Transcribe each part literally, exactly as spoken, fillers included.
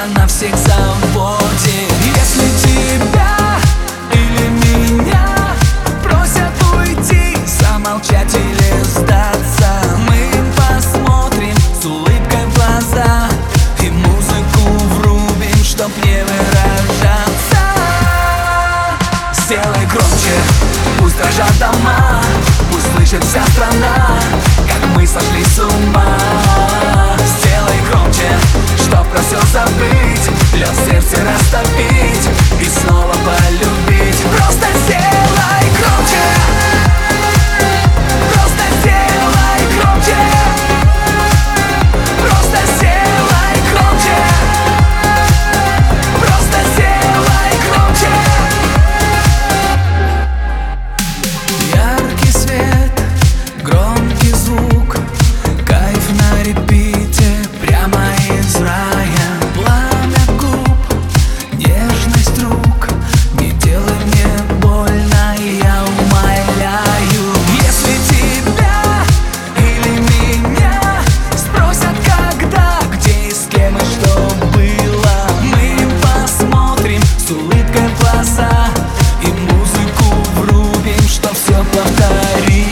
на всех заводит. Если тебя или меня просят уйти, замолчать или сдаться, мы посмотрим с улыбкой в глаза и музыку врубим, чтоб не выражаться. Сделай громче, пусть дрожат дома, пусть слышит вся страна, как мы сошли с ума. Сделай громче, чтоб про все забыть, лед в сердце растопить и снова полюбить. Просто сделай громче, просто сделай громче, просто сделай громче, просто сделай громче. Яркий свет, громкий звук, кайф на репите, прямо из рая. Пламя губ, нежность рук, не делай мне больно, я умоляю. Если тебя или меня спросят когда, где и с кем и что было, мы посмотрим с улыбкой в глаза и музыку врубим, чтоб все повторилось.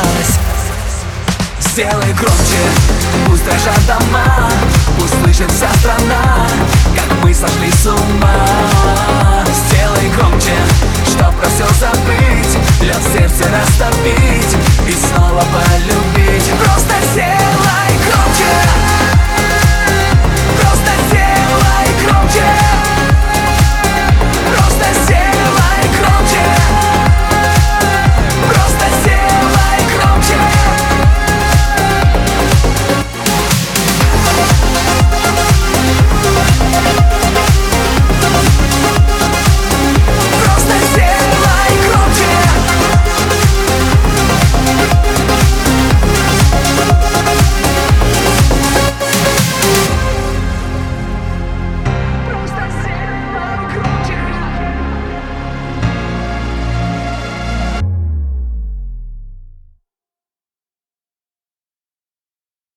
Сделай громче, пусть дрожат дома, пусть слышит вся страна, как мы сошли с ума. Сделай громче, чтоб про все забыть, лед в сердце растопить и снова полюбить.